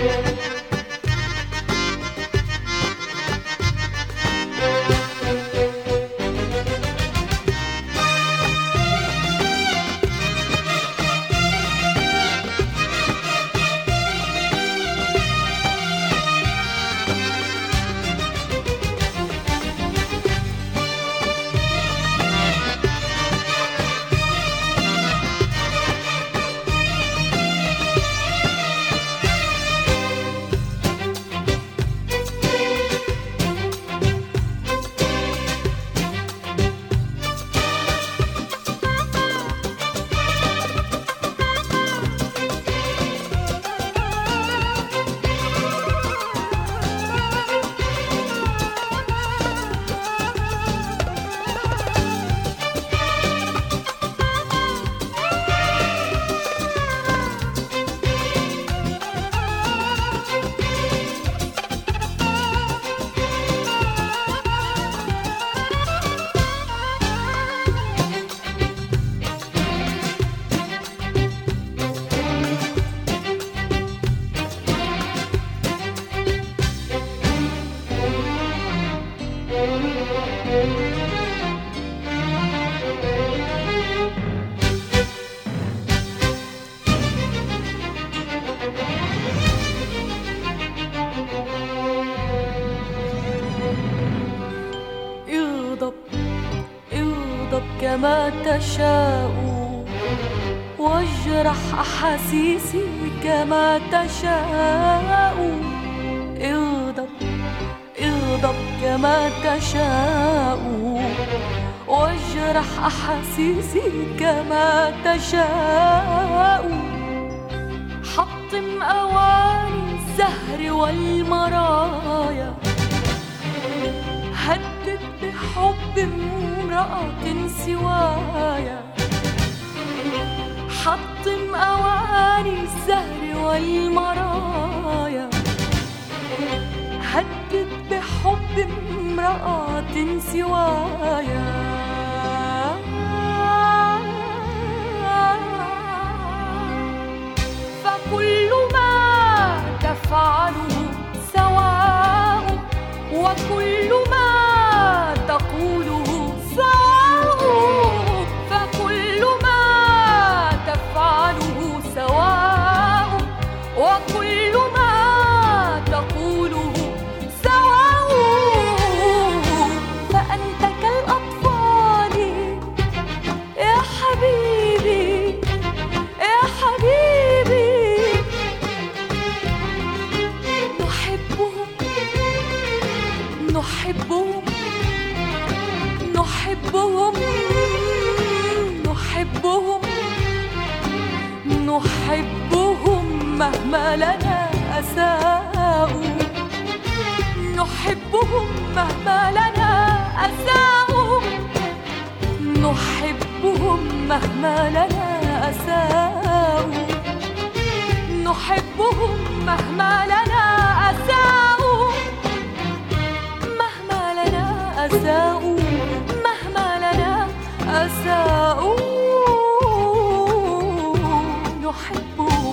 كما تشاء واجرح أحاسيسي كما تشاء. اغضب كما تشاء واجرح أحاسيسي كما تشاء. حطم أواني الزهر والمرايا، هدد بحب امرأة سوايا. حطم أواني الزهر والمرايا، هدد بحب امرأة سوايا. فكل ما تفعله سواء، وكل ما تقوله سواء. فكل ما تفعله سواء، وكل ما تقوله سواء. فأنت كالأطفال يا حبيبي يا حبيبي، نحبهم نحبهم نحبهم نحبهم نحبهم مهما لنا أساءوا. نحبهم مهما لنا أساءوا. نحبهم مهما لنا أساءوا. نحبهم مهما لنا أساءوا. مهما لنا أساءوا، مهما لنا أساءوا. نحبهم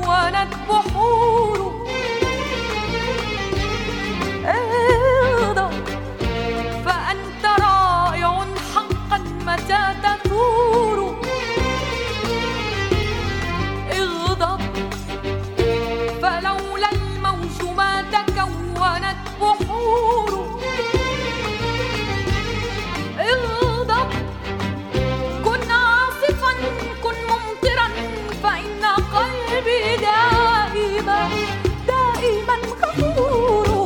تكونت بحور. اغضب فأنت رائع حقا متى تثور. اغضب فلولا الموج ما تكونت بحور. اغضب كن عاصفا كن ممطرا فإن قلبي دائما دائما غفور.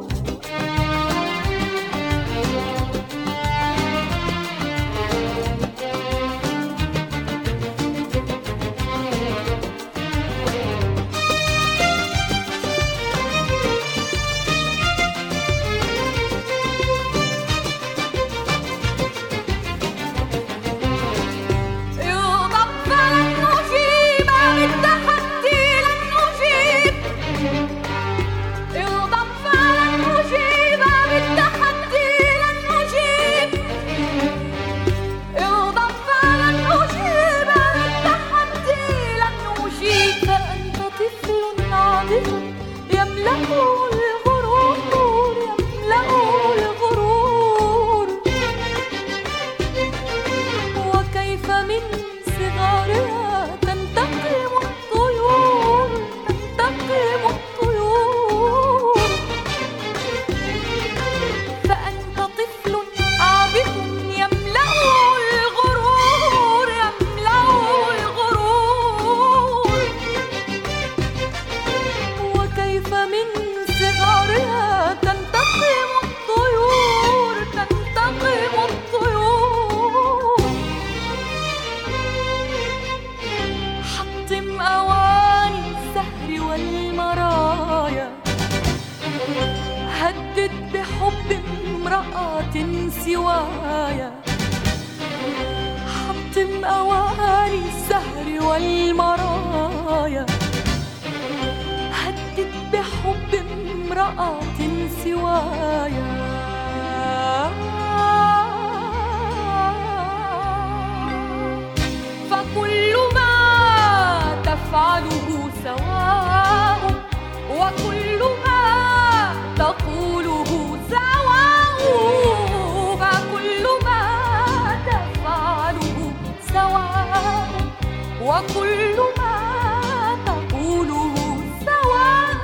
هدد بحب امرأة سوايا. حطم أواني السهر والمرايا. هدد بحب امرأة سوايا. فكل ما تفعله سواء وكل ما تقوله سواء. فكل ما تفعله سواء وكل ما تقوله سواء.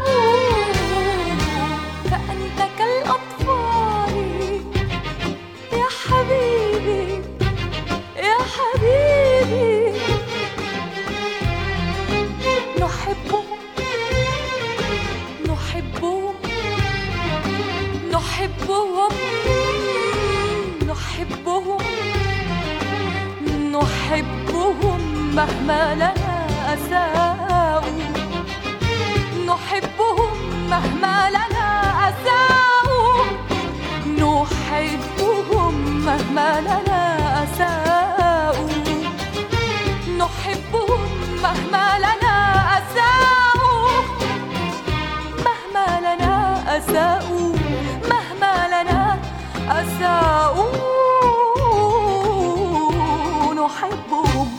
فأنت كالأطفال يا حبيبي يا حبيبي. نحبهم نحبهم نحبهم نحبهم نحبهم مهما لنا أساءوا. نحبهم مهما لنا أساءوا. نحبهم مهما لنا أساءوا. نحبهم مهما لنا أساءوا. مهما لنا أساءوا مهما لنا أساءوا. نحبهم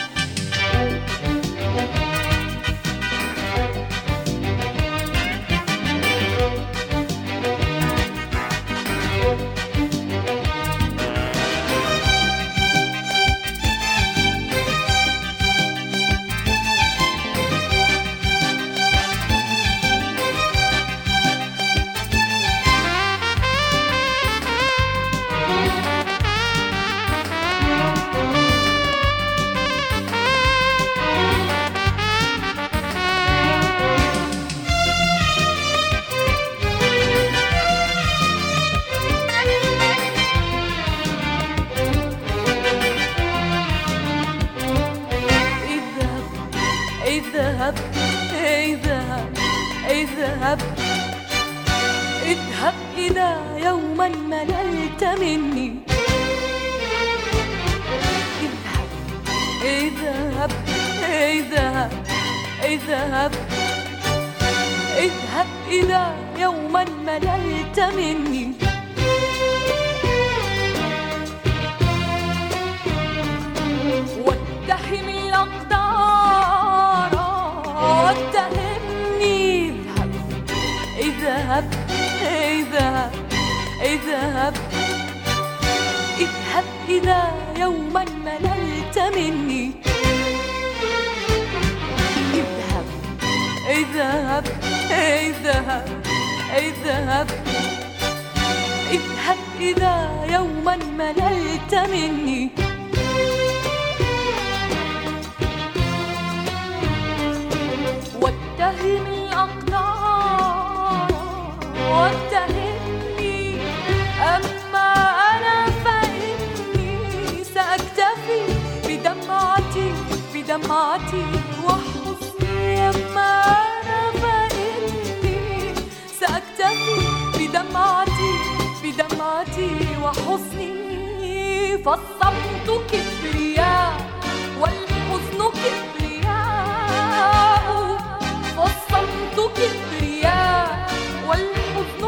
اذهب اذهب اذهب اذهب إذا يوما مللت مني. اذهب اذهب اذهب اذهب اذهب إذا يوما مللت مني. واتهم الأقدار اذهب اذهب اذهب اذهب إذا يوما مللت مني. اذهب اذهب اذهب اذهب اذهب إذا يوما مللت مني. واتهم الأقدار واتهمني، أما أنا فإني سأكتفي بدمعتي وحزني. أما أنا فإني سأكتفي بدمعتي وحزني. فالصمت كبرياء والحزن كبرياء، فالصمت كبرياء والحزن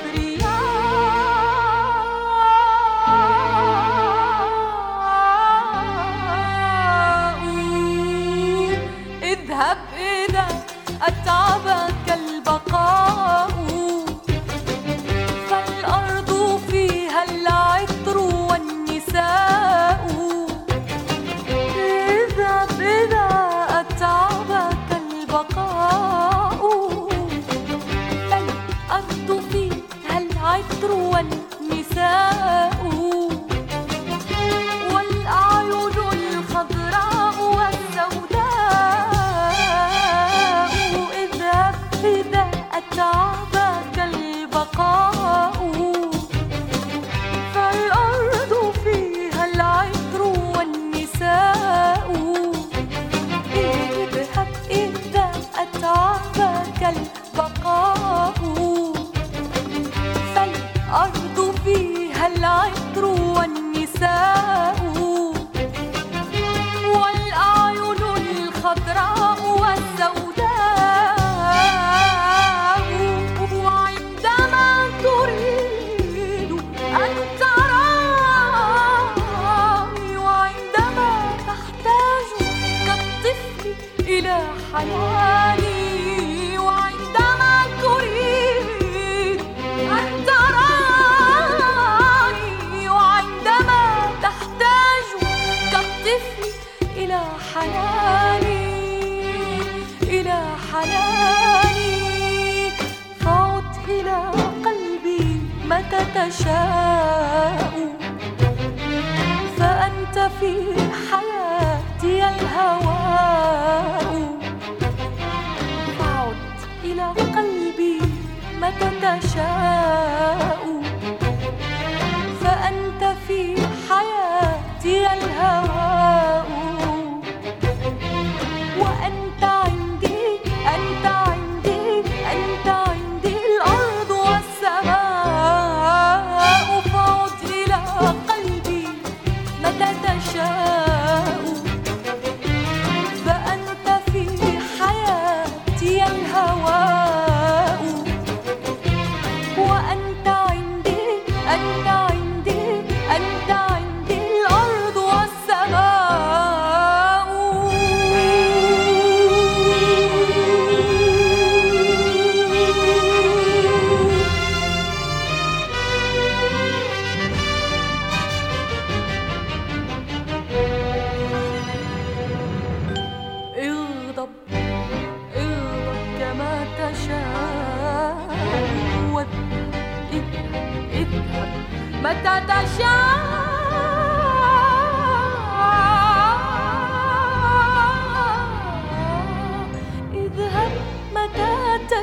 كبرياء. اذهب إذا أتعبك البقاء، فالأرض فيها العطر والنساء. اذهب إذا أتعبك البقاء، فالأرض فيها العطر والنساء. والأعين الخضراء والسوداء. اذهب إذا أتعبك البقاء، فالأرض فيها العطر والنساء. اذهب إذا أتعبك البقاء، فالأرض فيها العطر والنساء. والأعين الخضراء والسوداء. وعندما تريد أن تراني، وعندما تحتاج كالطفل إلى حناني، وعندما تريد أن تراني، وعندما تحتاج كالطفل إلى حناني، إلى حناني. فعد إلى قلبي متى تشاء، فأنت في حياتي الهواء. فعد إلى قلبي متى تشاء، فأنت في حياتي الهواء. وأنت عندي، أنت عندي، أنت عندي الأرض والسماء. فعد إلى قلبي متى تشاء، فأنت في حياتي الهواء. وأنت عندي، أنت عندي، أنت عندي الأرض والسماء. اغضب اغضب كما تشاء، واذهب اذهب متى تشاء. اذهب متى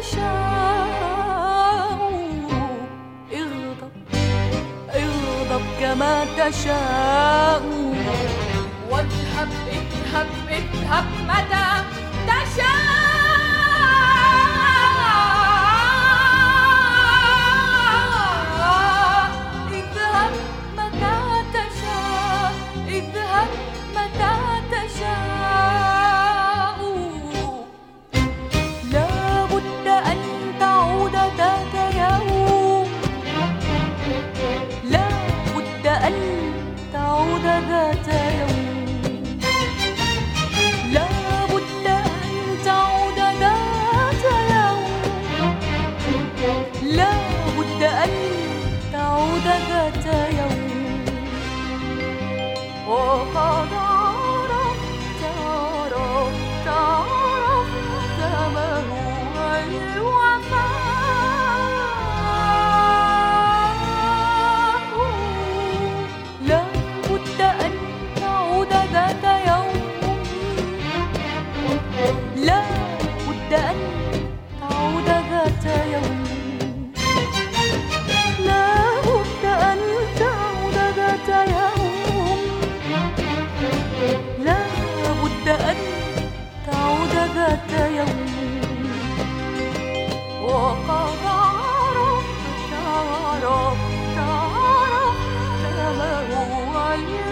تشاء. اغضب اغضب كما تشاء، واذهب اذهب اذهب متى تشاء. اذهب متى تشاء، اذهب متى تشاء. لا بد أن تعود ذات يوم، لا بد أن تعود ذات يوم. لا بد الحياة